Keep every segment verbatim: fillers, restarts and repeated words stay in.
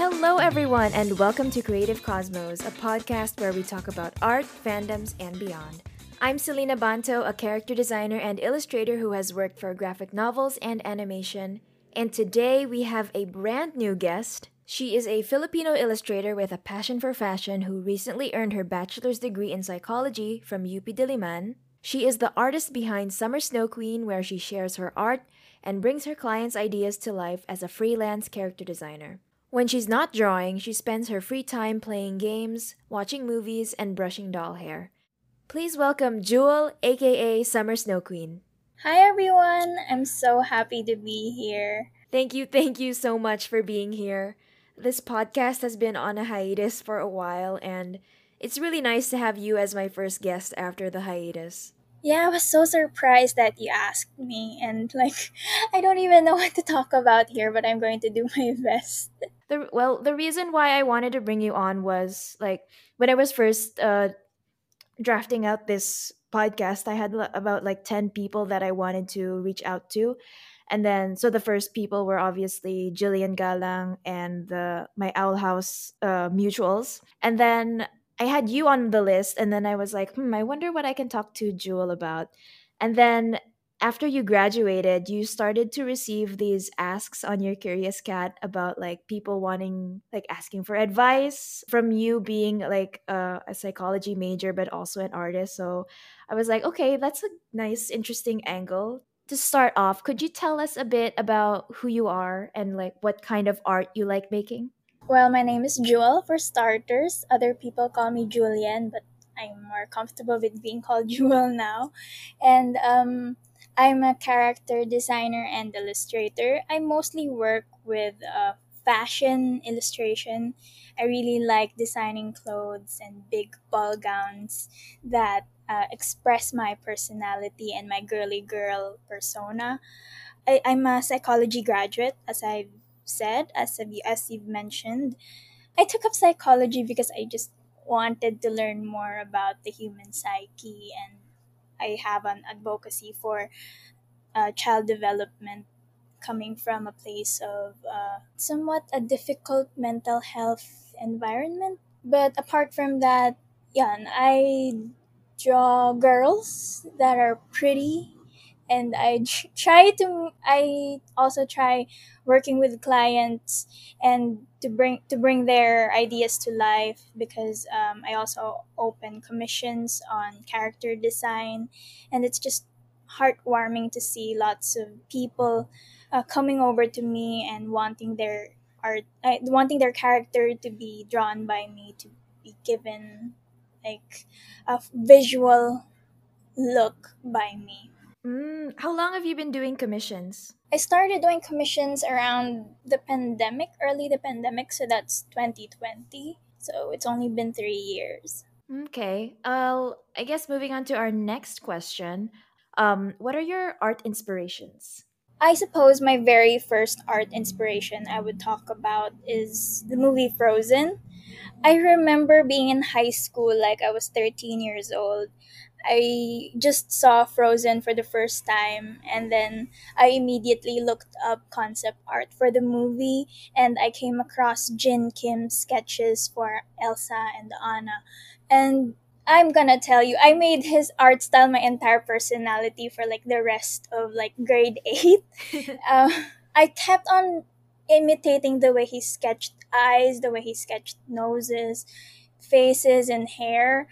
Hello, everyone, and welcome to Creative Cosmos, a podcast where we talk about art, fandoms, and beyond. I'm Selena Banto, a character designer and illustrator who has worked for graphic novels and animation. And today we have a brand new guest. She is a Filipino illustrator with a passion for fashion who recently earned her bachelor's degree in psychology from U P Diliman. She is the artist behind Summer Snow Queen, where she shares her art and brings her clients' ideas to life as a freelance character designer. When she's not drawing, she spends her free time playing games, watching movies, and brushing doll hair. Please welcome Jewel, aka Summer Snow Queen. Hi everyone, I'm so happy to be here. Thank you, thank you so much for being here. This podcast has been on a hiatus for a while, and it's really nice to have you as my first guest after the hiatus. Yeah, I was so surprised that you asked me, and like, I don't even know what to talk about here, but I'm going to do my best. The well, the reason why I wanted to bring you on was like when I was first uh drafting out this podcast, I had l- about like ten people that I wanted to reach out to. And then, so the first people were obviously Jillian Galang and the my Owl House uh, mutuals. And then I had you on the list. And then I was like, hmm, I wonder what I can talk to Jewel about. And then after you graduated, you started to receive these asks on your Curious Cat about like people wanting, like asking for advice from you being like a, a psychology major, but also an artist. So I was like, okay, that's a nice, interesting angle. To start off, could you tell us a bit about who you are and like what kind of art you like making? Well, my name is Jewel for starters. Other people call me Julian, but I'm more comfortable with being called Jewel now. And um, I'm a character designer and illustrator. I mostly work with uh, fashion illustration. I really like designing clothes and big ball gowns that uh, express my personality and my girly girl persona. I, I'm a psychology graduate, as I've said, as have you, as you've mentioned. I took up psychology because I just wanted to learn more about the human psyche, and I have an advocacy for uh, child development coming from a place of uh, somewhat a difficult mental health environment. But apart from that, yeah, I draw girls that are pretty, and I tr- try to I also try working with clients and to bring to bring their ideas to life, because um, I also open commissions on character design, and it's just heartwarming to see lots of people uh, coming over to me and wanting their art uh, wanting their character to be drawn by me, to be given like a visual look by me. Mm, how long have you been doing commissions? I started doing commissions around the pandemic, early the pandemic, so that's twenty twenty. So it's only been three years. Okay. Uh, I guess moving on to our next question. Um, what are your art inspirations? I suppose my very first art inspiration I would talk about is the movie Frozen. I remember being in high school, like I was thirteen years old. I just saw Frozen for the first time, and then I immediately looked up concept art for the movie, and I came across Jin Kim's sketches for Elsa and Anna. And I'm gonna tell you, I made his art style my entire personality for like the rest of like grade eight. uh, I kept on imitating the way he sketched eyes, the way he sketched noses, faces, and hair.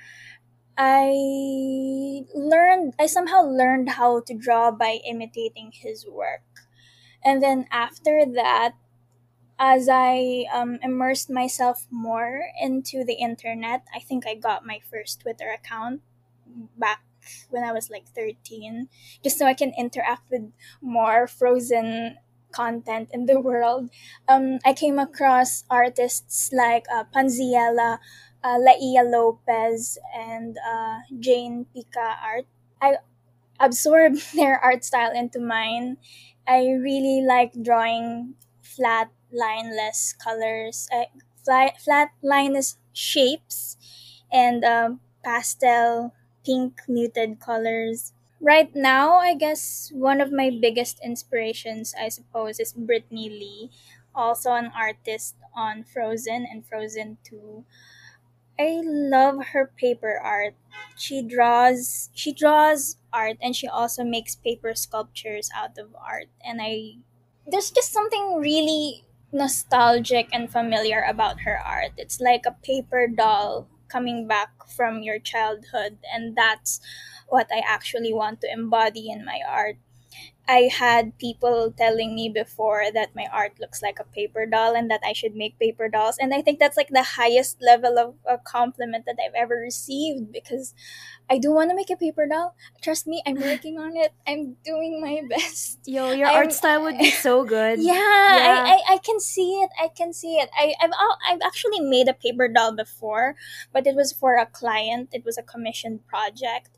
I learned, I somehow learned how to draw by imitating his work. And then after that, as I um, immersed myself more into the internet, I think I got my first Twitter account back when I was like thirteen, just so I can interact with more Frozen content in the world. Um, I came across artists like uh, Panziella, uh, Laia Lopez, and uh, Jane Pica art. I absorbed their art style into mine. I really like drawing flat, lineless colors, uh, flat, flat, lineless shapes, and um, pastel, pink, muted colors. Right now, I guess one of my biggest inspirations, I suppose, is Brittany Lee. also an artist on Frozen and Frozen two. I love her paper art. She draws she draws art and she also makes paper sculptures out of art, and I there's just something really nostalgic and familiar about her art. It's like a paper doll coming back from your childhood, and that's what I actually want to embody in my art. I had people telling me before that my art looks like a paper doll and that I should make paper dolls. And I think that's like the highest level of a compliment that I've ever received, because I do want to make a paper doll. Trust me, I'm working on it. I'm doing my best. Yo, your art I'm style would be so good. yeah, I, Yeah. I, I can see it. I can see it. I, I've, al- I've actually made a paper doll before, but it was for a client. It was a commissioned project.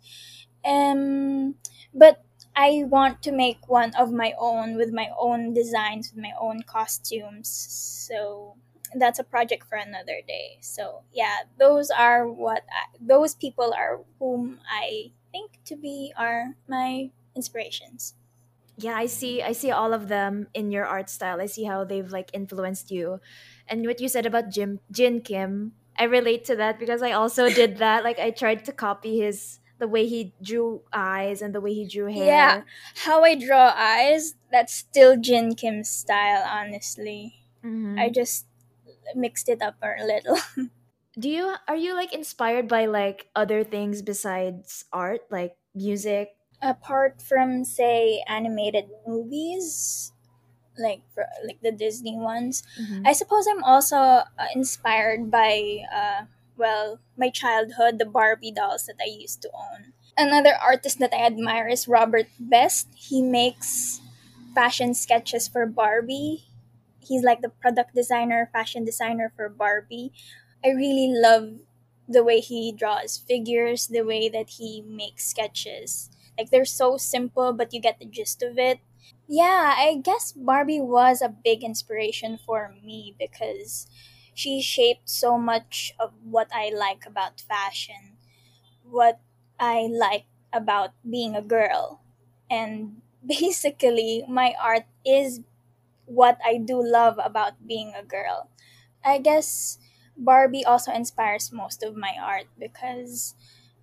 Um, but I want to make one of my own with my own designs, with my own costumes. So that's a project for another day. So yeah, those are what I, those people are whom I think to be are my inspirations. Yeah, I see I see all of them in your art style. I see how they've like influenced you. And what you said about Jim Jin Kim, I relate to that because I also did that. Like I tried to copy his the way he drew eyes and the way he drew Yeah, hair. how I draw eyes, that's still Jin Kim's style, honestly. I Hmm. just mixed it up a little. Do you are you like inspired by like other things besides art, like music? Apart from, say, animated movies, like for, like the Disney ones, Hmm. I suppose I'm also uh, inspired by, uh, well, my childhood, the Barbie dolls that I used to own. Another artist that I admire is Robert Best. He makes fashion sketches for Barbie. He's like the product designer, fashion designer for Barbie. I really love the way he draws figures, the way that he makes sketches. Like they're so simple, but you get the gist of it. Yeah, I guess Barbie was a big inspiration for me because she shaped so much of what I like about fashion, what I like about being a girl. And basically, my art is what I do love about being a girl. I guess Barbie also inspires most of my art because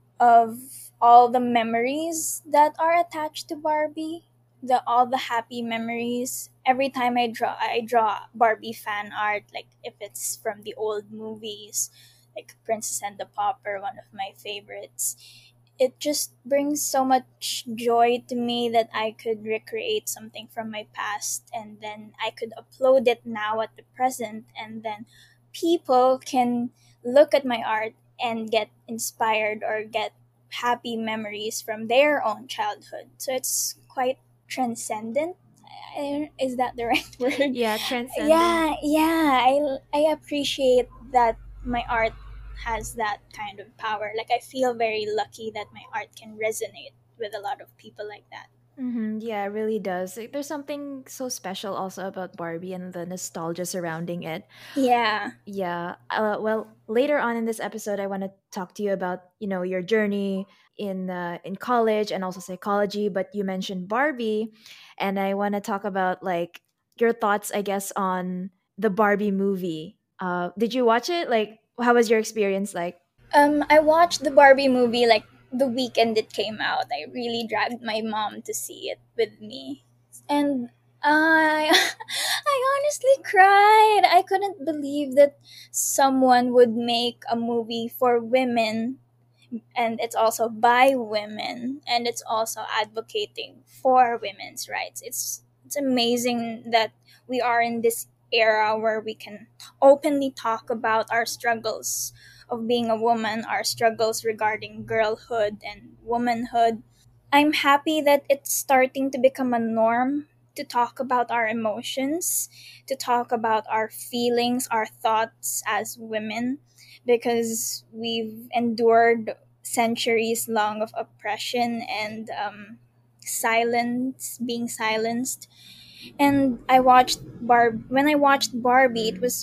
of all the memories that are attached to Barbie, the all the happy memories. Every time I draw I draw Barbie fan art, like if it's from the old movies, like Princess and the Pauper, one of my favorites. It just brings so much joy to me that I could recreate something from my past and then I could upload it now at the present, and then people can look at my art and get inspired or get happy memories from their own childhood. So it's quite transcendent. I- Is that the right word? Yeah, transcendent. Yeah, yeah. I, I appreciate that my art has that kind of power. Like, I feel very lucky that my art can resonate with a lot of people like that. Hmm. Yeah, it really does. Like, there's something so special also about Barbie and the nostalgia surrounding it. Yeah. Yeah. Uh, well, later on in this episode, I want to talk to you about you know your journey in uh, in college and also psychology. But you mentioned Barbie, and I want to talk about like your thoughts, I guess, on the Barbie movie. Uh, did you watch it? Like, how was your experience like? Um, I watched the Barbie movie like the weekend it came out. I really dragged my mom to see it with me. And I I honestly cried. I couldn't believe that someone would make a movie for women, and it's also by women, and it's also advocating for women's rights. It's it's amazing that we are in this era where we can openly talk about our struggles of being a woman, our struggles regarding girlhood and womanhood. I'm happy that it's starting to become a norm to talk about our emotions, to talk about our feelings, our thoughts as women, because we've endured centuries long of oppression and um, silence, being silenced. And I watched Barb when I watched Barbie, it was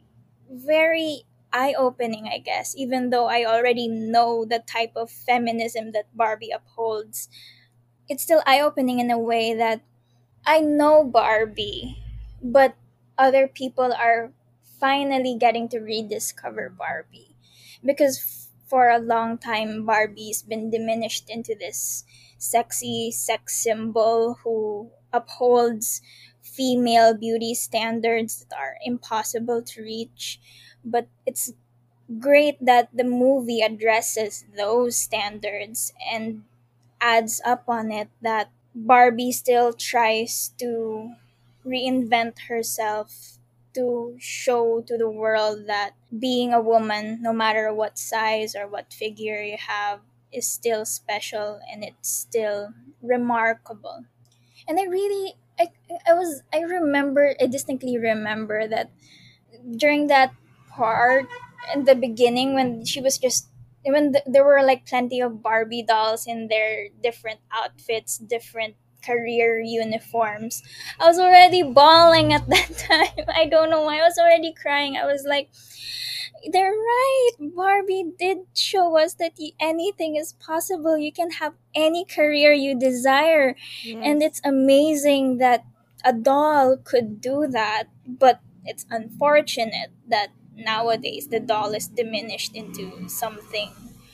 very eye opening, I guess, even though I already know the type of feminism that Barbie upholds. It's still eye opening in a way that I know Barbie, but other people are finally getting to rediscover Barbie. Because f- for a long time, Barbie's been diminished into this sexy sex symbol who upholds female beauty standards that are impossible to reach. But it's great that the movie addresses those standards and adds up on it that Barbie still tries to reinvent herself to show to the world that being a woman, no matter what size or what figure you have, is still special and it's still remarkable. And I really, I, I was, I remember, I distinctly remember that during that part in the beginning when she was just when th- there were like plenty of Barbie dolls in their different outfits, different career uniforms. I was already bawling at that time. I don't know why I was already crying. I was like, they're right. Barbie did show us that y- anything is possible. You can have any career you desire. And Yes. it's amazing that a doll could do that. But it's unfortunate that nowadays the doll is diminished into something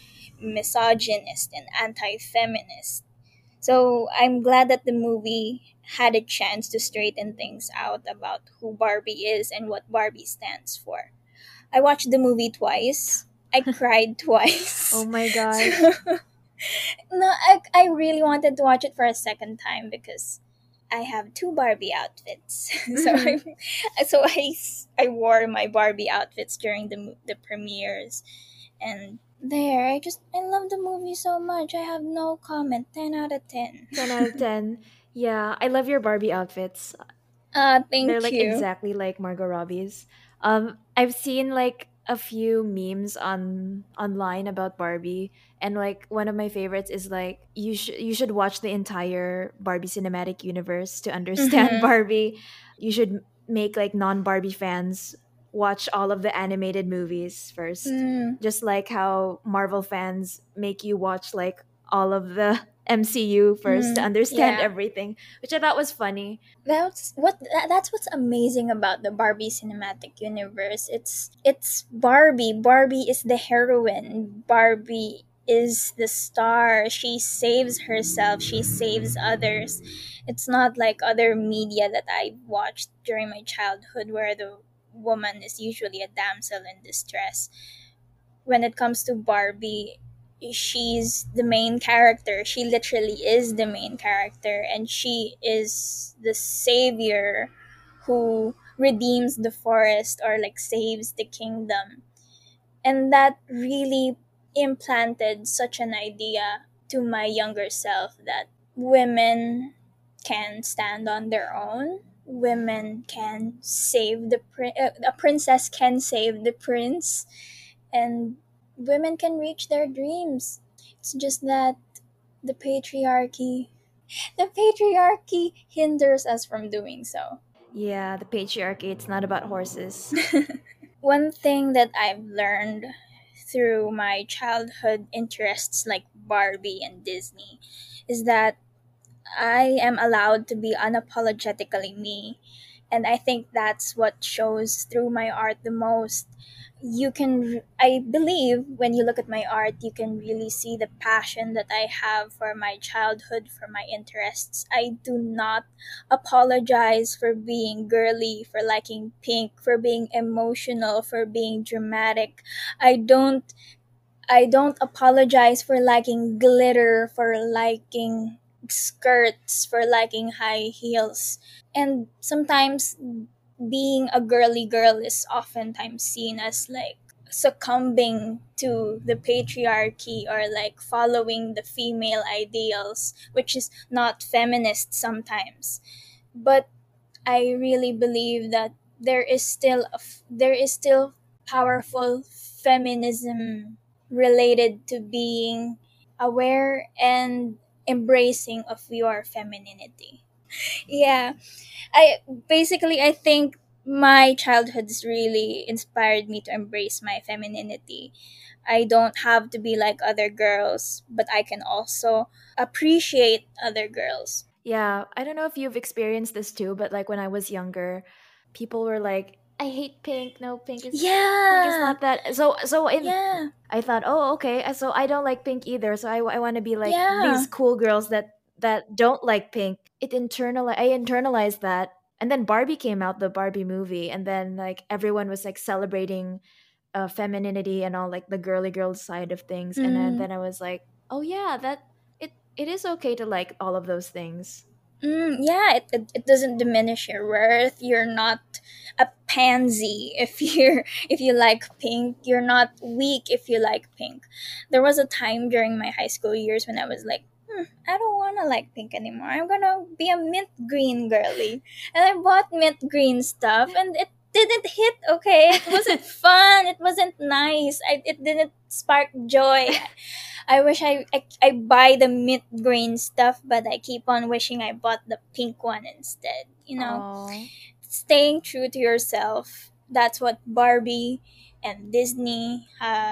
misogynist and anti feminist. So I'm glad that the movie had a chance to straighten things out about who Barbie is and what Barbie stands for. I watched the movie twice. I cried Oh twice. my So, gosh. no, I, I really wanted to watch it for a second time because I have two Barbie outfits. so Hmm. I, so I, s- I wore my Barbie outfits during the mo- the premieres, and there I just I love the movie so much. I have no comment. Ten out of ten. ten out of ten. Yeah, I love your Barbie outfits. uh, They're thank like you. exactly like Margot Robbie's. Um, I've seen like a few memes on online about Barbie, and like one of my favorites is like you should you should watch the entire Barbie cinematic universe to understand Mm-hmm. Barbie. You should make like non Barbie fans watch all of the animated movies first, Mm, just like how Marvel fans make you watch like all of the M C U first to mm, understand yeah. everything, which I thought was funny. That's what that, that's what's amazing about the Barbie cinematic universe. It's it's Barbie. Barbie is the heroine. Barbie is the star. She saves herself. She saves others. It's not like other media that I watched during my childhood where the woman is usually a damsel in distress. When it comes to Barbie, she's the main character. She literally is the main character, and she is the savior who redeems the forest or like saves the kingdom. And that really implanted such an idea to my younger self that women can stand on their own. Women can save the prin- uh, a princess can save the prince, and women can reach their dreams. It's just that the patriarchy, the patriarchy hinders us from doing so. Yeah, the patriarchy, it's not about horses. One thing that I've learned through my childhood interests like Barbie and Disney is that I am allowed to be unapologetically me. And I think that's what shows through my art the most. You can, I believe, when you look at my art, you can really see the passion that I have for my childhood, for my interests. I do not apologize for being girly, for liking pink, for being emotional, for being dramatic. I don't I don't apologize for liking glitter, for liking skirts, for liking high heels. And sometimes being a girly girl is oftentimes seen as like succumbing to the patriarchy or like following the female ideals, which is not feminist sometimes. But I really believe that there is still a f- there is still powerful feminism related to being aware and embracing of your femininity. Yeah, I basically I think my childhood's really inspired me to embrace my femininity. I don't have to be like other girls, but I can also appreciate other girls. Yeah, I don't know if you've experienced this too, but like when I was younger, people were like, I hate pink. No, pink is pink is Yeah. not that. So so in Yeah. I thought, oh, okay. uh, So I don't like pink either. So I, I want to be like these Yeah. cool girls that that don't like pink. It internal I internalized that. And then Barbie came out, the Barbie movie, and then like everyone was like celebrating uh, femininity and all like the girly girl side of things. And then, Mm. then I was like, oh yeah, that it it is okay to like all of those things. Mm, yeah, it, it, it doesn't diminish your worth. You're not a pansy if you're if you like pink. You're not weak if you like pink. There was a time during my high school years when I was like, hmm, I don't want to like pink anymore. I'm gonna be a mint green girly, and I bought mint green stuff, and it didn't hit. Okay, it wasn't fun. It wasn't nice. I, it didn't spark joy. I wish I, I I buy the mint green stuff, but I keep on wishing I bought the pink one instead. You know, Oh. staying true to yourself. That's what Barbie and Disney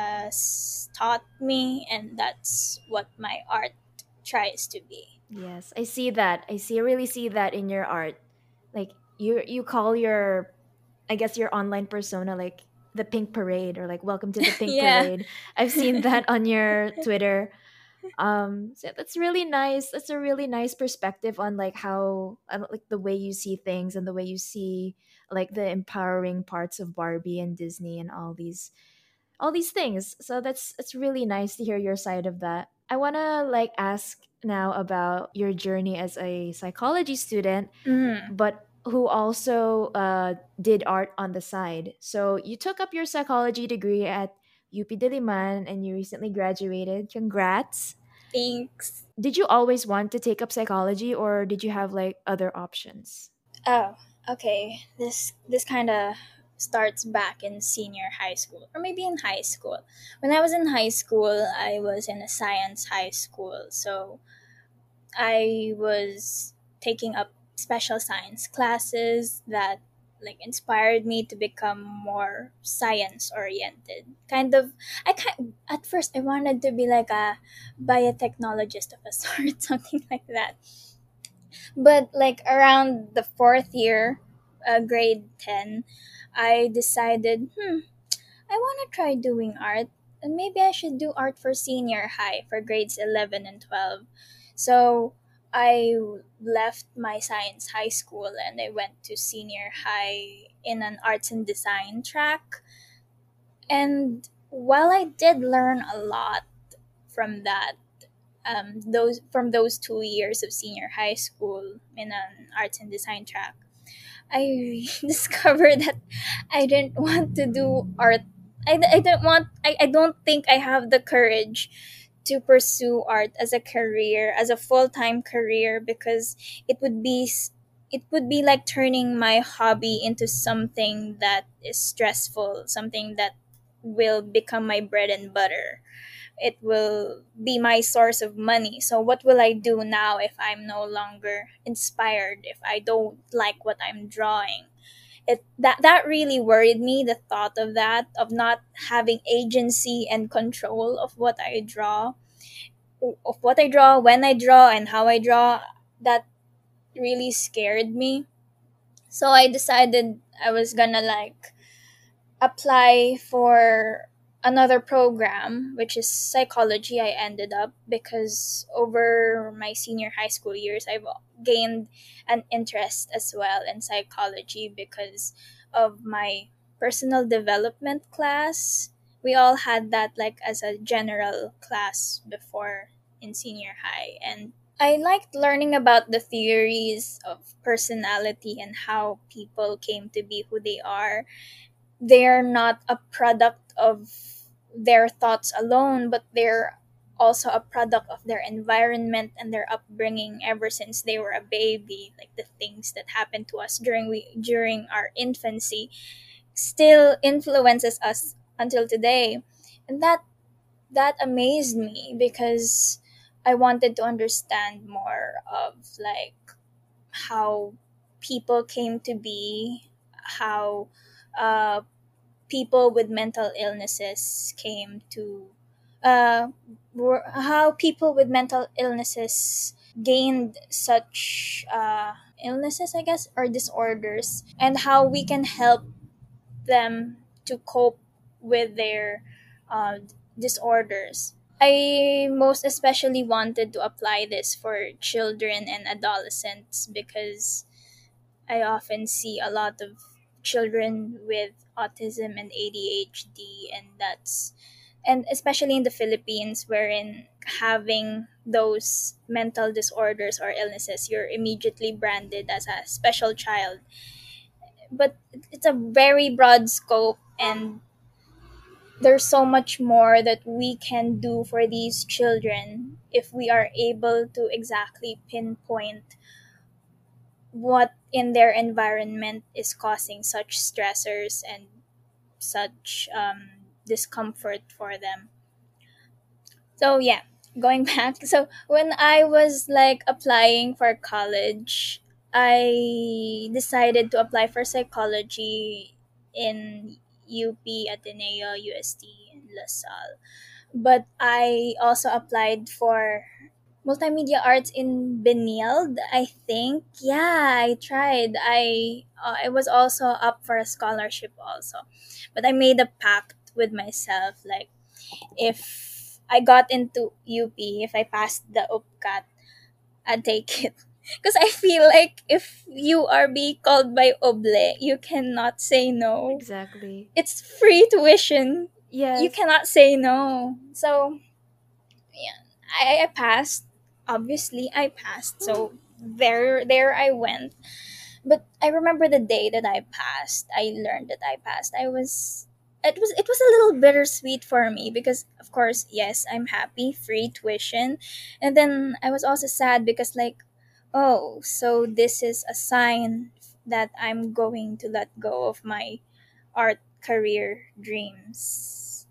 has taught me, and that's what my art tries to be. Yes, I see that. I see really see that in your art. Like you you call your I guess your online persona like the pink parade or like welcome to the pink Yeah. parade. I've seen that on your Twitter. Um so that's really nice. That's a really nice perspective on like how uh, like the way you see things and the way you see like the empowering parts of Barbie and Disney and all these all these things. So that's it's really nice to hear your side of that. I want to like ask now about your journey as a psychology student, Mm. but who also uh, did art on the side. So you took up your psychology degree at U P Diliman and you recently graduated. Congrats. Thanks. Did you always want to take up psychology or did you have like other options? Oh, okay. This this kind of starts back in senior high school or maybe in high school. When I was in high school, I was in a science high school. So, I was taking up special science classes that like inspired me to become more science oriented. Kind of I kind at first I wanted to be like a biotechnologist of a sort, something like that. But like around the fourth year, uh, grade ten, I decided, hmm, I want to try doing art. And maybe I should do art for senior high for grades eleven and twelve. So I left my science high school and I went to senior high in an arts and design track. And while I did learn a lot from that, um, those from those two years of senior high school in an arts and design track, I discovered that I didn't want to do art. I, I don't want, I, I don't think I have the courage to pursue art as a career, as a full time career, because it would be s- it would be like turning my hobby into something that is stressful, something that will become my bread and butter. It will be my source of money. So what will I do now if I'm no longer inspired, if I don't like what I'm drawing? It that that really worried me, the thought of that, of not having agency and control of what I draw, of what I draw, when I draw and how I draw. That really scared me. So I decided I was gonna like apply for another program, which is psychology. I ended up because over my senior high school years, I've gained an interest as well in psychology because of my personal development class. We all had that like as a general class before in senior high, and I liked learning about the theories of personality and how people came to be who they are. They're not a product of their thoughts alone, but they're also a product of their environment and their upbringing ever since they were a baby. Like the things that happened to us during we during our infancy still influences us until today. And that that amazed me because I wanted to understand more of like how people came to be, how uh, people with mental illnesses came to uh, were, how people with mental illnesses gained such uh, illnesses, I guess, or disorders, and how we can help them to cope with their uh, disorders. I most especially wanted to apply this for children and adolescents because I often see a lot of children with autism and A D H D, and that's and especially in the Philippines, wherein having those mental disorders or illnesses, you're immediately branded as a special child. But it's a very broad scope, and there's so much more that we can do for these children if we are able to exactly pinpoint what in their environment is causing such stressors and such um, discomfort for them. So yeah, going back. So when I was like applying for college, I decided to apply for psychology in U P, Ateneo, U S T, and LaSalle. But I also applied for multimedia arts in Benilde, I think. Yeah, I tried. I uh, I was also up for a scholarship also. But I made a pact with myself, like if I got into U P, if I passed the UPCAT, I'd take it. Because I feel like if you are being called by Oble, you cannot say no. Exactly. It's free tuition. You Yes. cannot say no. So yeah, I, I passed. Obviously, I passed. So there, there I went. But I remember the day that I passed. I learned that I passed. I was. It was it was a little bittersweet for me because of course yes I'm happy free tuition, and then I was also sad because like, oh, so this is a sign that I'm going to let go of my art career dreams,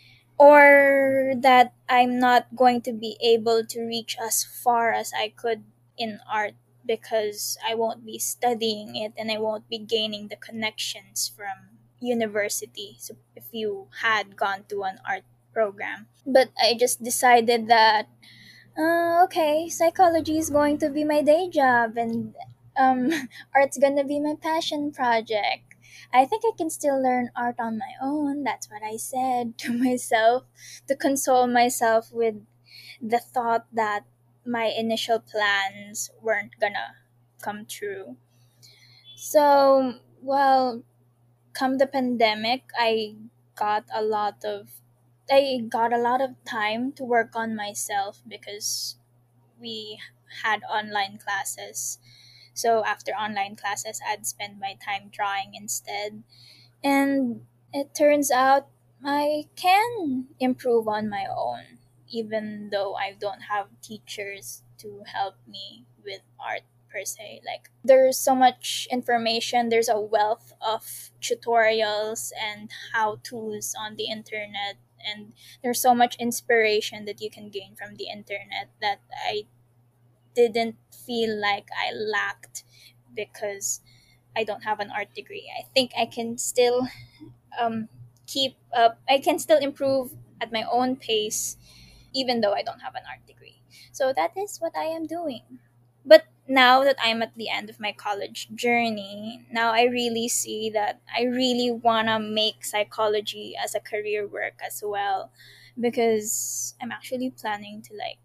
or that I'm not going to be able to reach as far as I could in art because I won't be studying it and I won't be gaining the connections from university. So if you had gone to an art program, but I just decided that uh, okay, psychology is going to be my day job, and um, art's gonna be my passion project. I think I can still learn art on my own. That's what I said to myself to console myself with the thought that my initial plans weren't gonna come true. So, well, come the pandemic, I got a lot of I got a lot of time to work on myself because we had online classes. So after online classes, I'd spend my time drawing instead. And it turns out I can improve on my own, even though I don't have teachers to help me with art per se. Like, there's so much information, there's a wealth of tutorials and how to's on the internet. And there's so much inspiration that you can gain from the internet that I didn't feel like I lacked because I don't have an art degree. I think I can still um, keep up, I can still improve at my own pace even though I don't have an art degree. So that is what I am doing. But now that I'm at the end of my college journey, now I really see that I really want to make psychology as a career work as well, because I'm actually planning to like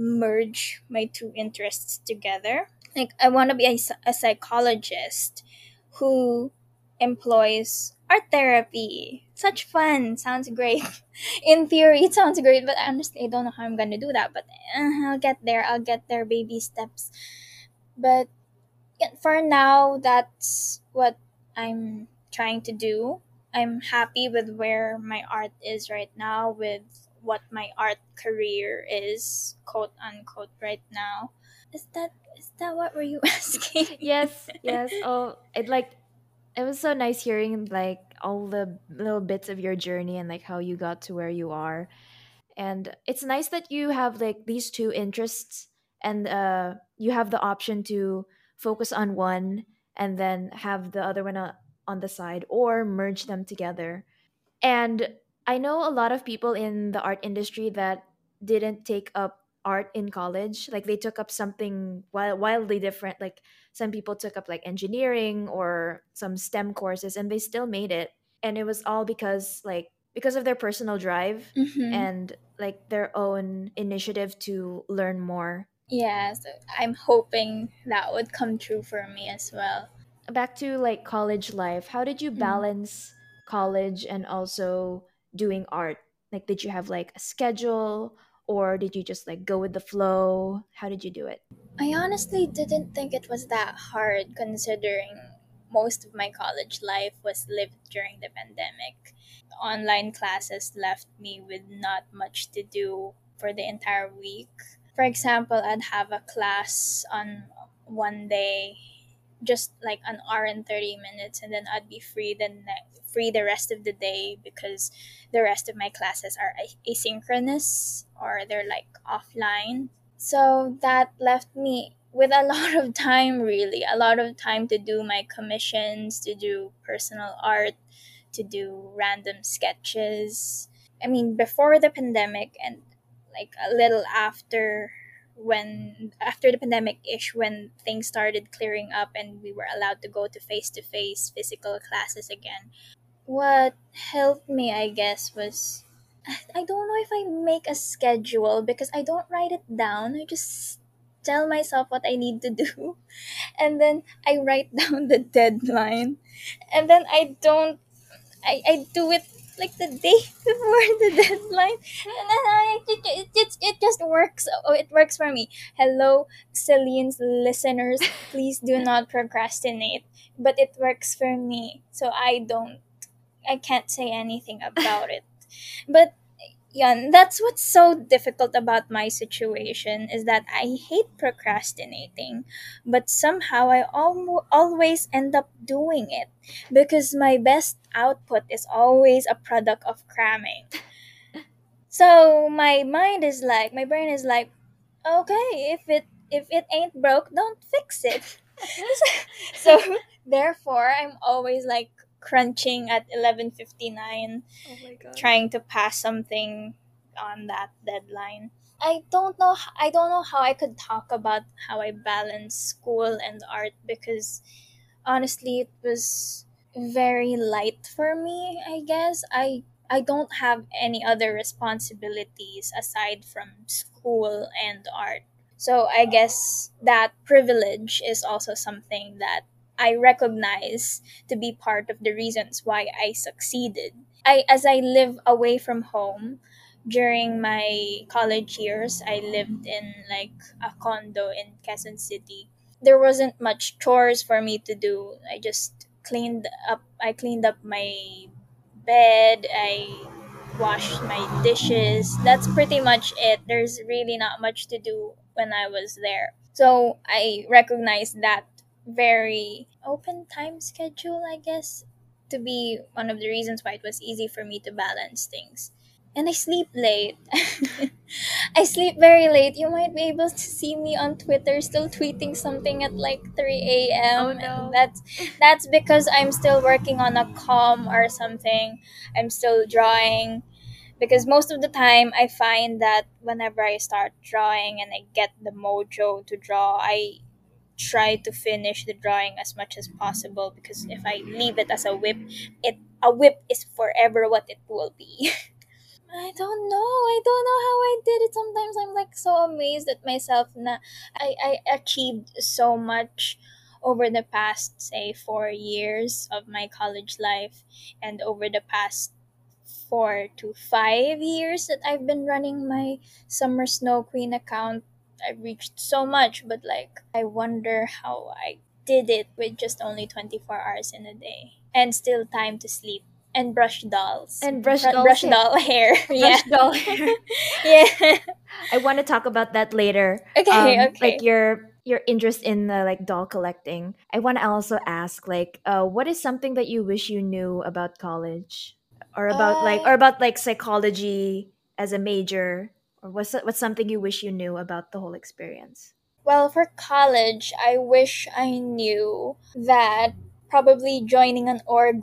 merge my two interests together. Like, I want to be a, psy- a psychologist who employs art therapy. Such fun. Sounds great. In theory, it sounds great, but honestly, I don't know how I'm gonna do that. But uh, I'll get there. I'll get there, baby steps. But yeah, for now, that's what I'm trying to do. I'm happy with where my art is right now, with what my art career is, quote unquote, right now. Is that is that what were you asking? Yes, yes. Oh, it like it was so nice hearing like all the little bits of your journey and like how you got to where you are. And it's nice that you have like these two interests, and uh you have the option to focus on one and then have the other one uh, on the side, or merge them together. And I know a lot of people in the art industry that didn't take up art in college. Like they took up something wild, wildly different. Like some people took up like engineering or some STEM courses, and they still made it. And it was all because like because of their personal drive Mm-hmm. and like their own initiative to learn more. Yeah, so I'm hoping that would come true for me as well. Back to like college life, how did you Mm. balance college and also doing art? Like did you have like a schedule, or did you just like go with the flow? How did you do it? I honestly didn't think it was that hard considering most of my college life was lived during the pandemic. Online classes left me with not much to do for the entire week. For example, I'd have a class on one day, just like an hour and thirty minutes, and then I'd be free the ne- free the rest of the day because the rest of my classes are a- asynchronous or they're like offline. So that left me with a lot of time, really, a lot of time to do my commissions, to do personal art, to do random sketches. I mean, before the pandemic and like a little after, when after the pandemic ish, when things started clearing up and we were allowed to go to face to face physical classes again, what helped me, I guess, was I don't know if I make a schedule because I don't write it down. I just tell myself what I need to do and then I write down the deadline and then I don't I, I do it like the day before the deadline and then I it, it, it, it just works. Oh, it works for me. Hello, Celine's listeners, please do not procrastinate, but it works for me, so I don't I can't say anything about it. But yeah, that's what's so difficult about my situation is that I hate procrastinating, but somehow I almo- always end up doing it because my best output is always a product of cramming. So my mind is like, my brain is like, okay, if it if it ain't broke, don't fix it. So therefore, I'm always like crunching at eleven fifty-nine Oh my gosh. trying to pass something on that deadline. I don't know I don't know how I could talk about how I balance school and art because honestly it was very light for me, I guess. I I don't have any other responsibilities aside from school and art. So I guess that privilege is also something that I recognize to be part of the reasons why I succeeded. I as I live away from home during my college years, I lived in like a condo in Quezon City. There wasn't much chores for me to do. I just cleaned up I cleaned up my bed, I washed my dishes. That's pretty much it. There's really not much to do when I was there. So I recognize that very open time schedule, I guess, to be one of the reasons why it was easy for me to balance things. And I sleep late. I sleep very late. You might be able to see me on Twitter still tweeting something at like three a Oh m and no. that's that's because I'm still working on a com or something. I'm still drawing because most of the time I find that whenever I start drawing and I get the mojo to draw, I try to finish the drawing as much as possible because if I leave it as a whip, it a whip is forever what it will be. I don't know. I don't know how I did it. Sometimes I'm like so amazed at myself na I, I achieved so much over the past say four years of my college life and over the past four to five years that I've been running my Summer Snow Queen account. I've reached so much, but like I wonder how I did it with just only twenty-four hours in a day and still time to sleep and brush dolls. And brush Br- doll's brush hair. doll hair. Yeah. Brush doll hair. Yeah. I want to talk about that later. Okay, Um, like okay. your your interest in the like doll collecting. I want to also ask like, uh, what is something that you wish you knew about college, or about like, Uh, or about like psychology as a major, or what's what's something you wish you knew about the whole experience? well, for college, I wish I knew that probably joining an org wouldn't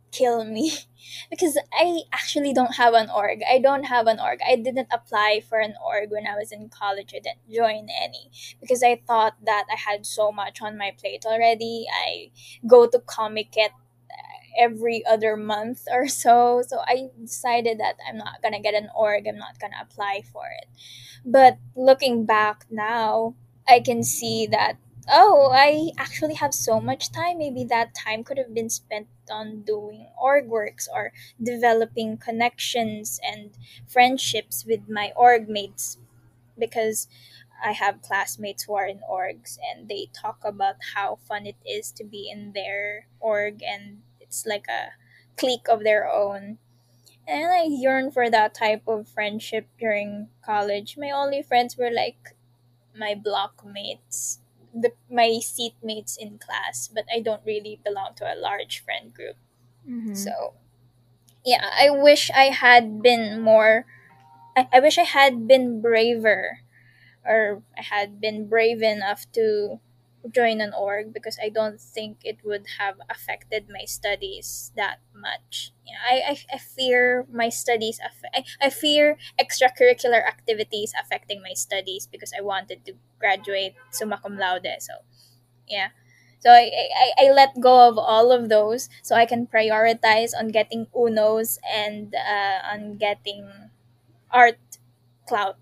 kill me because I actually don't have an org. I don't have an org. I didn't apply for an org when I was in college. I didn't join any because I thought that I had so much on my plate already. I go to Comic Con every other month or so. So I decided that I'm not gonna get an org. I'm not gonna apply for it. But looking back now, I can see that, oh, I actually have so much time. Maybe that time could have been spent on doing org works or developing connections and friendships with my org mates, because I have classmates who are in orgs and they talk about how fun it is to be in their org, and it's like a clique of their own. And I yearn for that type of friendship during college. My only friends were like my block mates, the, my seat mates in class, but I don't really belong to a large friend group. Mm-hmm. So, yeah, I wish I had been more, I, I wish I had been braver, or I had been brave enough to join an org, because I don't think it would have affected my studies that much. Yeah, I, I, I fear my studies, aff- I, I fear extracurricular activities affecting my studies because I wanted to graduate summa cum laude. So, yeah. So I, I, I let go of all of those so I can prioritize on getting unos and uh, on getting art clout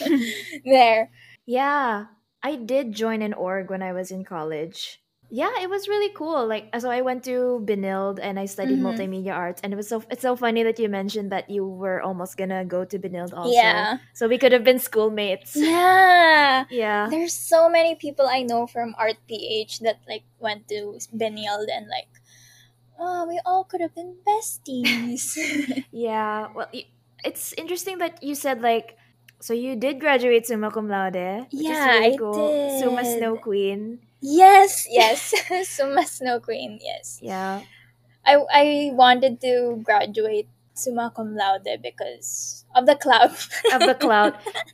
there. Yeah, I did join an org when I was in college. Yeah, it was really cool. Like, so I went to Benild and I studied Mm-hmm. multimedia arts, and it was so it's so funny that you mentioned that you were almost gonna go to Benild also. Yeah. So we could have been schoolmates. Yeah. Yeah. There's so many people I know from Art P H that like went to Benilde, and like, oh, we all could have been besties. Yeah. Well, y- it's interesting that you said like, so you did graduate summa cum laude, which is Yeah, really I cool. Summa did. Snow Queen. Yes, yes. Summa Snow Queen, yes. Yeah. I I wanted to graduate summa cum laude because of the cloud. Of the cloud.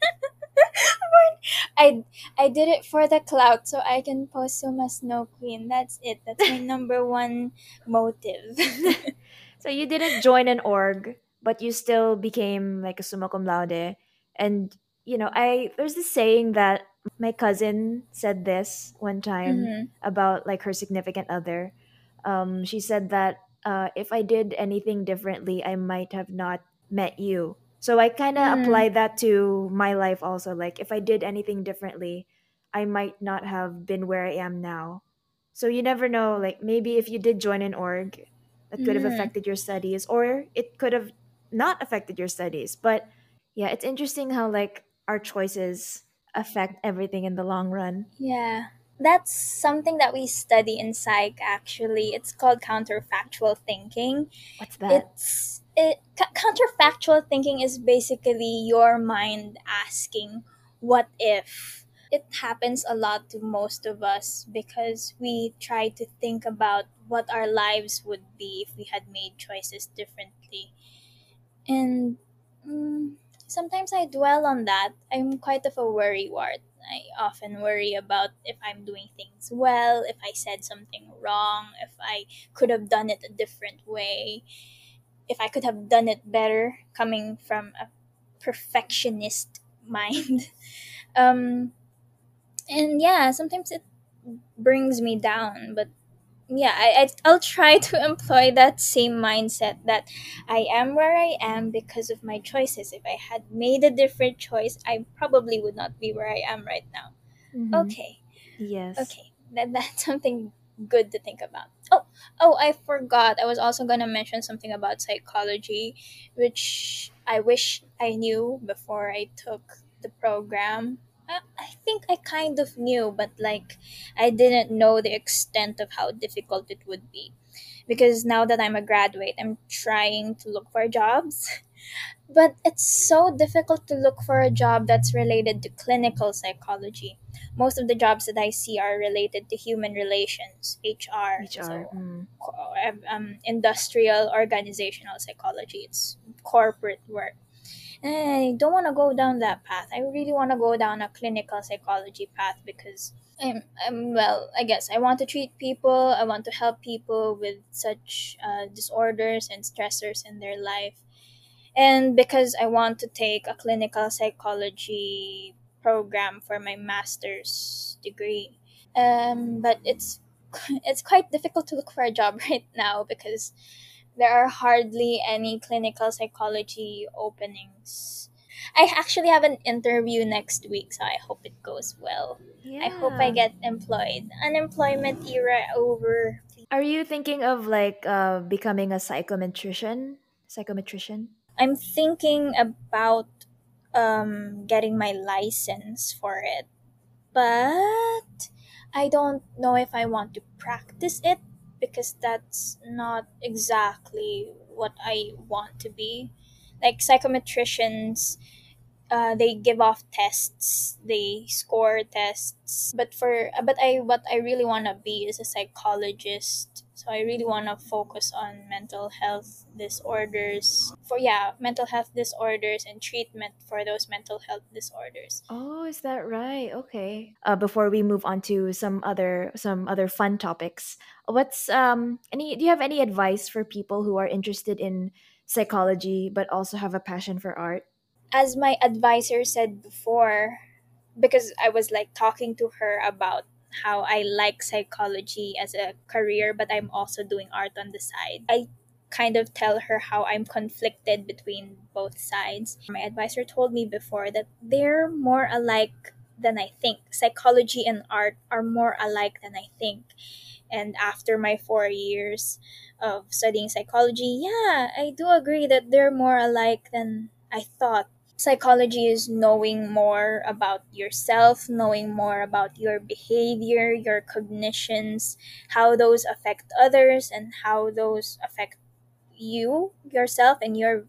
I I did it for the clout so I can post Summa Snow Queen. That's it. That's my number one motive. So you didn't join an org, but you still became like a summa cum laude. And you know, I there's this saying that my cousin said this one time Mm-hmm. about like her significant other. Um, she said that uh, if I did anything differently, I might have not met you. So I kind of Mm, apply that to my life also. Like if I did anything differently, I might not have been where I am now. So you never know. Like maybe if you did join an org, that could have mm, affected your studies, or it could have not affected your studies. But yeah, it's interesting how like our choices affect everything in the long run. yeah. That's something that we study in psych actually. It's called counterfactual thinking. What's that? It's it c- counterfactual thinking is basically your mind asking what if. It happens a lot to most of us because we try to think about what our lives would be if we had made choices differently. And mm, sometimes I dwell on that. I'm quite of a worrywart. I often worry about if I'm doing things well, if I said something wrong, if I could have done it a different way, if I could have done it better, coming from a perfectionist mind. um, and yeah, sometimes it brings me down, but yeah, I, I I'll try to employ that same mindset that I am where I am because of my choices. If I had made a different choice, I probably would not be where I am right now. Mm-hmm. Okay, Yes. okay, that that's something good to think about. Oh, oh, I forgot. I was also gonna mention something about psychology, which I wish I knew before I took the program. I, I think I kind of knew, but like I didn't know the extent of how difficult it would be. Because now that I'm a graduate, I'm trying to look for jobs. But it's so difficult to look for a job that's related to clinical psychology. Most of the jobs that I see are related to human relations, H R, H R. so Mm. co- um, industrial organizational psychology. It's corporate work. I don't want to go down that path. I really want to go down a clinical psychology path because I'm, I'm well, I guess I want to treat people, I want to help people with such uh, disorders and stressors in their life. And because I want to take a clinical psychology program for my master's degree. Um, but it's it's quite difficult to look for a job right now because there are hardly any clinical psychology openings. I actually have an interview next week, so I hope it goes well. I hope I Yeah. get employed. Unemployment era over. Are you thinking of like uh becoming a psychometrician? Psychometrician? I'm thinking about um, getting my license for it, but I don't know if I want to practice it because that's not exactly what I want to be. Like psychometricians, uh, they give off tests, they score tests, but for but I what I really want to be is a psychologist. So I really want to focus on mental health disorders, for yeah, mental health disorders and treatment for those mental health disorders. Oh, is that right? Okay. Uh, before we move on to some other some other fun topics, what's um any do you have any advice for people who are interested in psychology but also have a passion for art? As my advisor said before, because I was like talking to her about how I like psychology as a career, but I'm also doing art on the side. I kind of tell her how I'm conflicted between both sides. My advisor told me before that they're more alike than I think. Psychology and art are more alike than I think. And after my four years of studying psychology, yeah, I do agree that they're more alike than I thought. Psychology is knowing more about yourself, knowing more about your behavior, your cognitions, how those affect others, and how those affect you, yourself, and your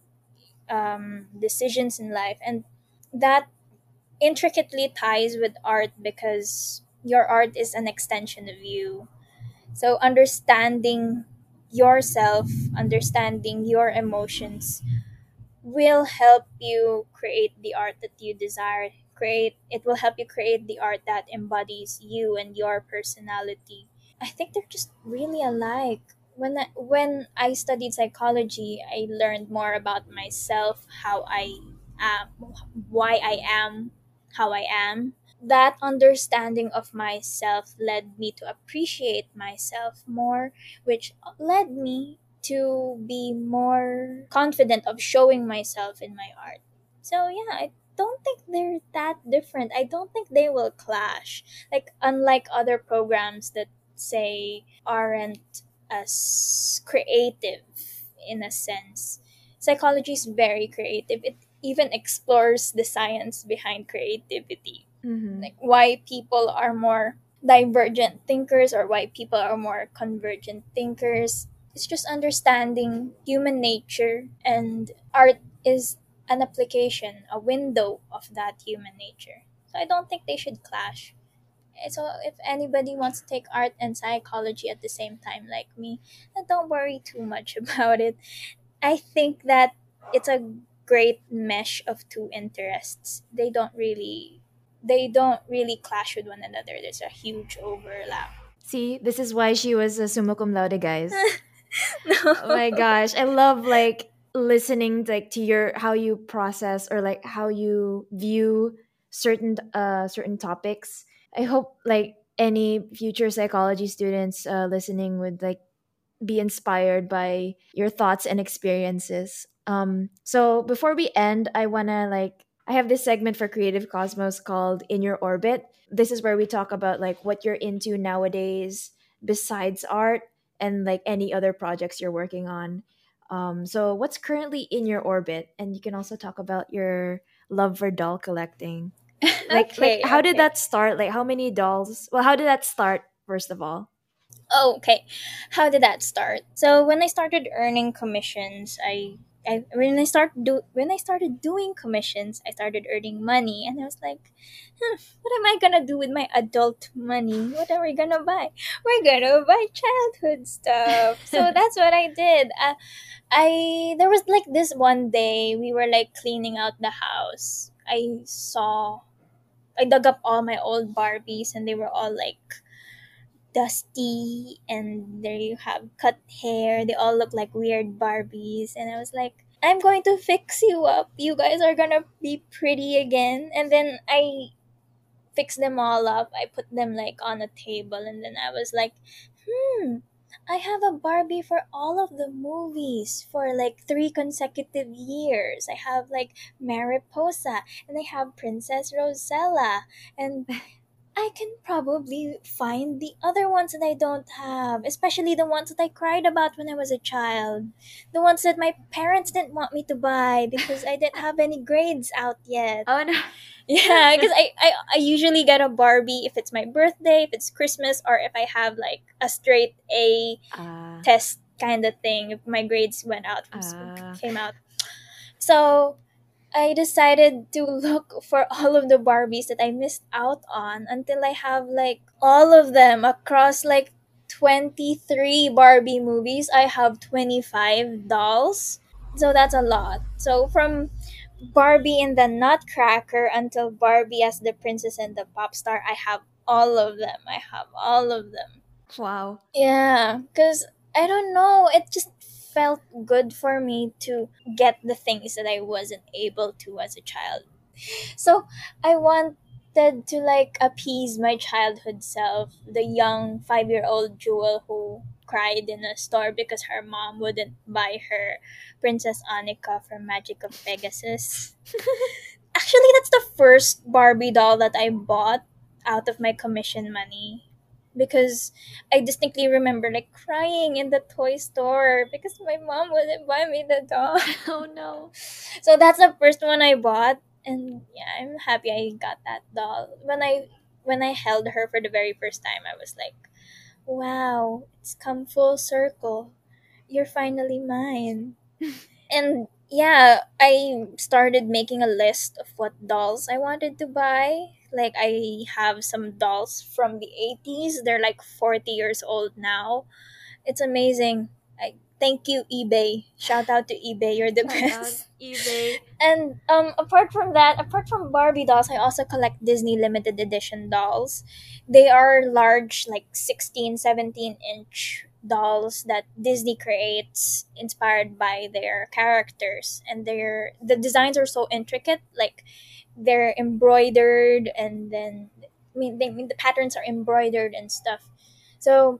um, decisions in life. And that intricately ties with art because your art is an extension of you. So, understanding yourself, understanding your emotions, will help you create the art that you desire create it will help you create the art that embodies you and your personality. I think they're just really alike. When I, when I studied psychology, I learned more about myself, how I am, why I am how I am. That understanding of myself led me to appreciate myself more, which led me to be more confident of showing myself in my art. So yeah, I don't think they're that different. I don't think they will clash. Like unlike other programs that say aren't as creative in a sense. Psychology is very creative. It even explores the science behind creativity, Mm-hmm. like why people are more divergent thinkers or why people are more convergent thinkers. It's just understanding human nature, and art is an application, a window of that human nature. So I don't think they should clash. Eh, So if anybody wants to take art and psychology at the same time like me, then don't worry too much about it. I think that it's a great mesh of two interests. They don't really they don't really clash with one another. There's a huge overlap. See, this is why she was a summa cum laude, guys. Oh No. my gosh, I love like listening like to your how you process or like how you view certain uh certain topics. I hope like any future psychology students uh, listening would like be inspired by your thoughts and experiences. Um, so before we end, I wanna like I have this segment for Creative Cosmos called In Your Orbit. This is where we talk about like what you're into nowadays besides art and like any other projects you're working on. Um, so what's currently in your orbit? And you can also talk about your love for doll collecting. Like like Okay, how did okay. that start? Like how many dolls? Well, how did that start first of all? Oh, okay. How did that start? So when I started earning commissions, I I when I start do when I started doing commissions, I started earning money, and I was like, hmm, what am I gonna do with my adult money? What are we gonna buy? We're gonna buy childhood stuff. So that's what I did. Uh, I there was like this one day we were like cleaning out the house. I saw I dug up all my old Barbies, and they were all like dusty, and there you have cut hair. They all look like weird Barbies, and I was like, I'm going to fix you up. You guys are gonna be pretty again. And then I fixed them all up. I put them like on a table, and then I was like, hmm, I have a Barbie for all of the movies for like three consecutive years. I have like Mariposa, and I have Princess Rosella, and I can probably find the other ones that I don't have, especially the ones that I cried about when I was a child. The ones that my parents didn't want me to buy because I didn't have any grades out yet. Oh no. Yeah, because I, I, I usually get a Barbie if it's my birthday, if it's Christmas, or if I have like a straight A Uh, test kind of thing, if my grades went out from school, uh, came out. So I decided to look for all of the Barbies that I missed out on until I have like all of them across like twenty-three Barbie movies. I have twenty-five dolls. So that's a lot. So from Barbie in the Nutcracker until Barbie as the princess and the pop star, I have all of them. I have all of them. wow. Yeah, because I don't know, it just felt good for me to get the things that I wasn't able to as a child. So I wanted to like appease my childhood self, the young five year old Jewel who cried in a store because her mom wouldn't buy her Princess Annika from Magic of Pegasus. Actually, that's the first Barbie doll that I bought out of my commission money, because I distinctly remember like crying in the toy store because my mom wouldn't buy me the doll. Oh no. So that's the first one I bought, and yeah, I'm happy I got that doll. When I when I held her for the very first time, I was like, "Wow, it's come full circle. You're finally mine." And yeah, I started making a list of what dolls I wanted to buy. Like I have some dolls from the eighties. They're like forty years old now. It's amazing. I thank you eBay. Shout out to eBay. You're the Shout out best. eBay. And um apart from that, apart from Barbie dolls, I also collect Disney limited edition dolls. They are large, like sixteen, seventeen inch dolls that Disney creates inspired by their characters, and their the designs are so intricate, like they're embroidered, and then I mean, they, I mean the patterns are embroidered and stuff. So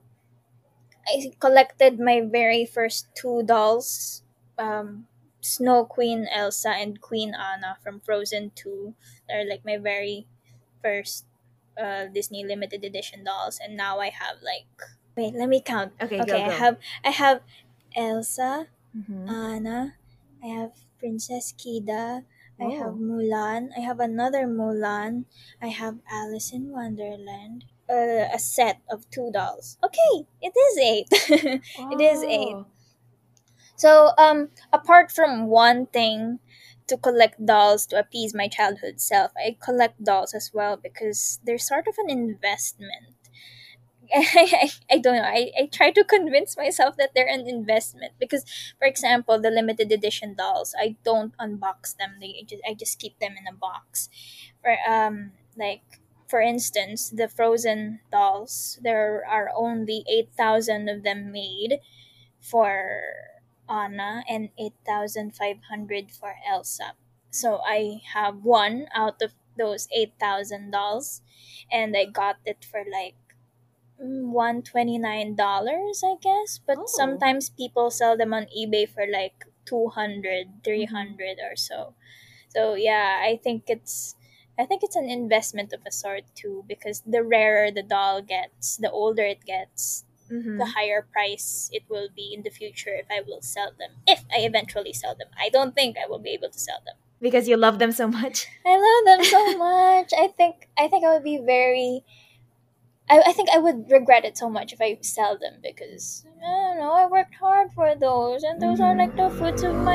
I collected my very first two dolls, um, Snow Queen Elsa and Queen Anna from Frozen two. They're like my very first uh, Disney limited edition dolls, and now I have like wait, let me count. Okay, go Okay, I go. have I have Elsa, Mm-hmm. Anna, I have Princess Kida, I have Oh. Mulan, I have another Mulan, I have Alice in Wonderland. Uh, a set of two dolls. Okay, it is eight. It is eight. Oh. So, um, apart from wanting to collect dolls to appease my childhood self, I collect dolls as well because they're sort of an investment. I, I don't know. I, I try to convince myself that they're an investment because, for example, the limited edition dolls, I don't unbox them. They just, I just keep them in a box. For um, like for instance, the Frozen dolls, there are only eight thousand of them made for Anna and eight thousand five hundred for Elsa. So I have one out of those eight thousand dolls, and I got it for like mm, one twenty nine dollars, I guess. But Oh. sometimes people sell them on eBay for like two hundred, three hundred Mm-hmm. or so. So yeah, I think it's I think it's an investment of a sort too, because the rarer the doll gets, the older it gets, Mm-hmm. the higher price it will be in the future if I will sell them. If I eventually sell them. I don't think I will be able to sell them. Because you love them so much. I love them so much. I think I think I would be very I, I think I would regret it so much if I sell them, because I don't know, I worked hard for those, and those are Mhm. like the fruits of my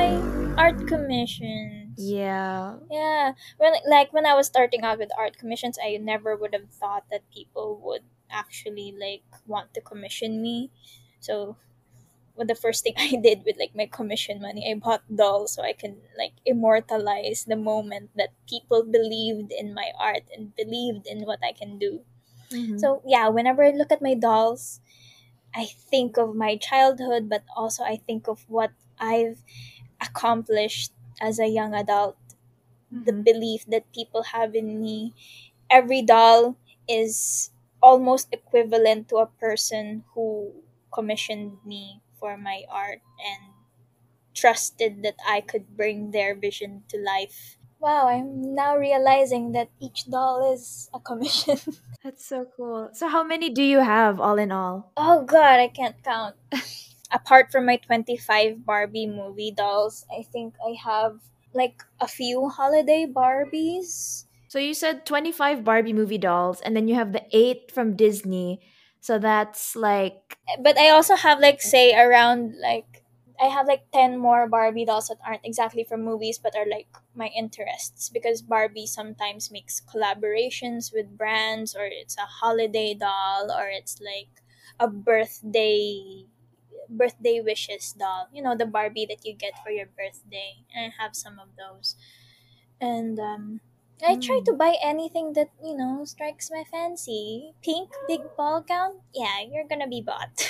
Art commissions. Yeah. Yeah, when like when I was starting out with art commissions, I never would have thought that people would actually like want to commission me. So, well, the first thing I did with like my commission money, I bought dolls so I can like immortalize the moment that people believed in my art and believed in what I can do. Mm-hmm. So yeah, whenever I look at my dolls, I think of my childhood, but also I think of what I've accomplished as a young adult, the Mm-hmm. belief that people have in me. Every doll is almost equivalent to a person who commissioned me for my art and trusted that I could bring their vision to life. Wow, I'm now realizing that each doll is a commission. That's so cool. So how many do you have all in all? Oh god, I can't count. Apart from my twenty-five Barbie movie dolls, I think I have like a few holiday Barbies. So you said twenty-five Barbie movie dolls, and then you have the eight from Disney. So that's like, But I also have like say around like I have like ten more Barbie dolls that aren't exactly from movies but are like my interests, because Barbie sometimes makes collaborations with brands, or it's a holiday doll, or it's like a birthday birthday wishes doll. You know, the Barbie that you get for your birthday. And I have some of those. And um I try to mm. buy anything that, you know, strikes my fancy. Pink big ball gown? Yeah, you're gonna be bought.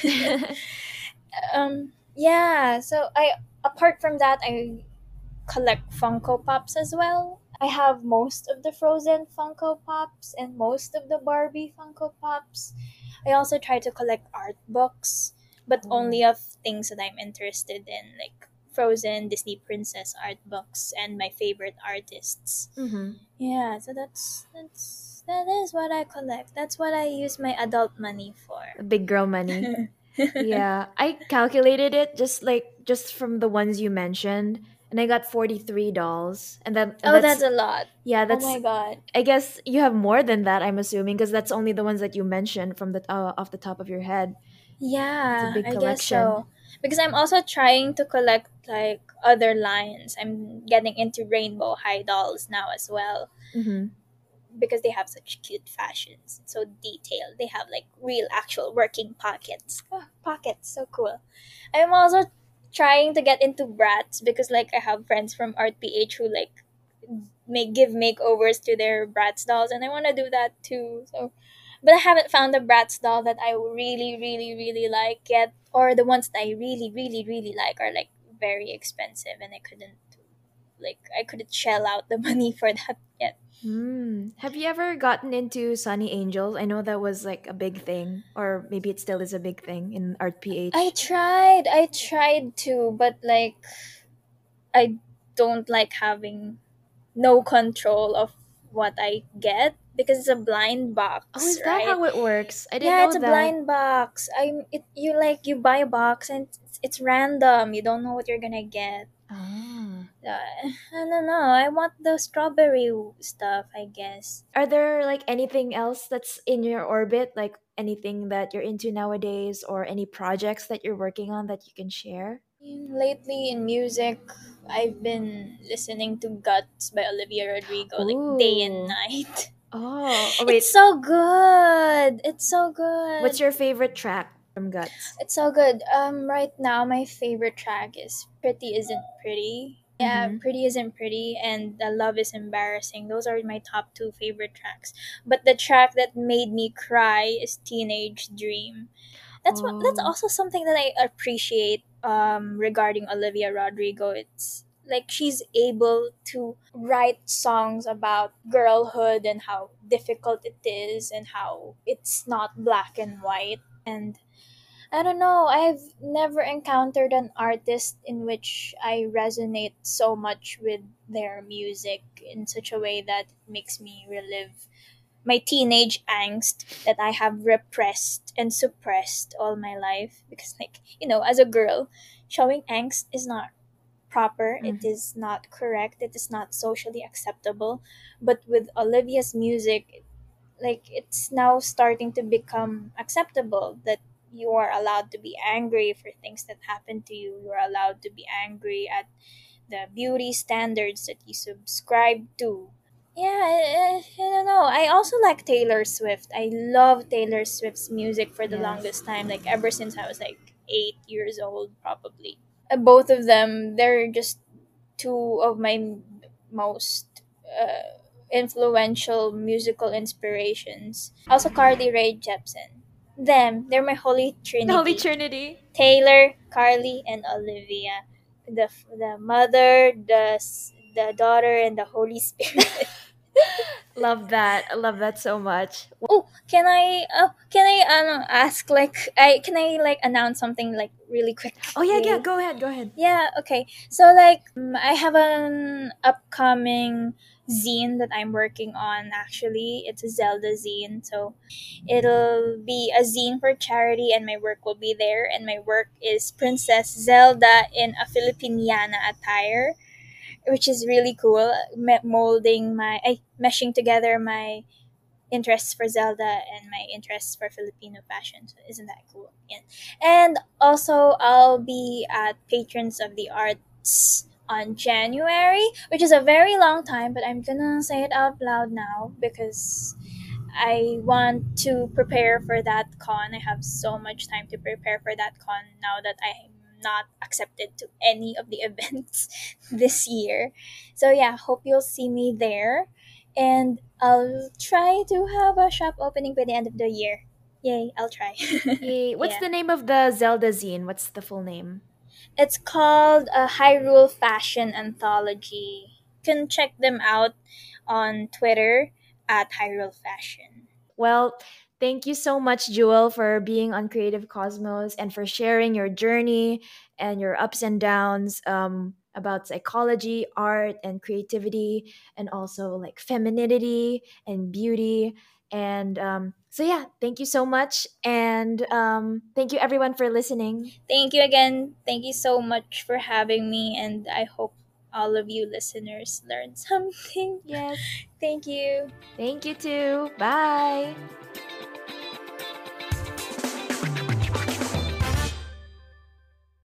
um yeah, so I apart from that, I collect Funko Pops as well. I have most of the Frozen Funko Pops and most of the Barbie Funko Pops. I also try to collect art books, but only Oh. of things that I'm interested in, like Frozen, Disney Princess art books, and my favorite artists. Mm-hmm. Yeah, so that's that's that is what I collect. That's what I use my adult money for. Big girl money. Yeah, I calculated it just like just from the ones you mentioned, and I got forty-three dolls. And then and Oh, that's that's a lot. yeah, Oh that's my god. I guess you have more than that, I'm assuming, because that's only the ones that you mentioned from the uh, off the top of your head. It's a Yeah, big I guess collection. so. Because I'm also trying to collect like other lines. I'm getting into rainbow high dolls now as well, Mm-hmm. because they have such cute fashions. It's so detailed. They have like real actual working pockets. Ah, pockets, so cool. I'm also trying to get into brats, because like I have friends from Art P H who like make give makeovers to their Bratz dolls, and I want to do that too. So, but I haven't found a Bratz doll that I really, really, really like yet, or the ones that I really, really, really like are like very expensive, and I couldn't like I couldn't shell out the money for that yet. Hmm. Have you ever gotten into Sunny Angels? I know that was like a big thing, or maybe it still is a big thing in Art I P H. tried, I tried to, but like I don't like having no control of what I get, because it's a blind Oh, box, is that right? how it works? I didn't Yeah, it's know a that. blind box. I'm it you like you buy a box and it's, it's random. You don't know what you're gonna get. Ah. Uh, I don't know. I want the strawberry stuff, I guess. Are there like anything else that's in your orbit, like anything that you're into nowadays, or any projects that you're working on that you can share? Lately in music, I've been listening to Guts by Olivia Rodrigo like day and Ooh. night. Oh, oh It's wait. so good. It's so What's good. your favorite track from Guts? It's so good. Um, right now my favorite track is "Pretty Isn't Pretty." Yeah, Mm-hmm. "Pretty Isn't Pretty" and "The Love Is Embarrassing." Those are my top two favorite tracks. But the track that made me cry is "Teenage Dream." That's what. That's Oh. also something that I appreciate um regarding Olivia Rodrigo. It's like she's able to write songs about girlhood and how difficult it is and how it's not black and white. And I don't know. I've never encountered an artist in which I resonate so much with their music in such a way that it makes me relive my teenage angst that I have repressed and suppressed all my life. Because, like, you know, as a girl, showing angst is not proper, it Mm-hmm. is not correct, it is not socially acceptable. But with Olivia's music, like it's now starting to become acceptable that you are allowed to be angry for things that happen to you. You're allowed to be angry at the beauty standards that you subscribe to. Yeah, I, I, I don't know. I also like Taylor Swift. I love Taylor Swift's music for the Yes. longest time, like ever since I was like eight years old, probably. Uh, both of them, they're just two of my m- most uh, influential musical inspirations. Also, Carly Rae Jepsen. Them, they're my holy The Holy trinity. Trinity. Taylor, Carly, and Olivia. The the mother, the s- the daughter, and the Holy Spirit. Love that. I love that so much. Oh, can I? Uh, can I um, ask like I can I like announce something like really Oh yeah, yeah. quickly? Go ahead. Go ahead. Yeah, okay. So like um, I have an upcoming zine that I'm working on actually. It's a Zelda zine. So it'll be a zine for charity and my work will be there and my work is Princess Zelda in a Filipiniana attire, which is really cool. Me- molding my I meshing together my interests for Zelda and my interests for Filipino fashion. So isn't that cool? Yeah. And also I'll be at Patrons of the Arts on January, which is a very long time, but I'm gonna say it out loud now because I want to prepare for that con. I have so much time to prepare for that con now that I'm not accepted to any of the events this year. So yeah, hope you'll see me there. And I'll try to have a shop opening by the end of the year. Yay, I'll try. Yay. What's Yeah. the name of the Zelda zine? What's the full name? It's called a Hyrule Fashion Anthology. You can check them out on Twitter at Hyrule Fashion. Well, thank you so much, Jewel, for being on Creative Cosmos and for sharing your journey and your ups and downs um, about psychology, art, and creativity, and also like femininity and beauty. And um, so, yeah, thank you so much. And um, thank you, everyone, for listening. Thank you again. Thank you so much for having me, and I hope all of you listeners learned something. Yes. Thank you. Thank you, too. Bye.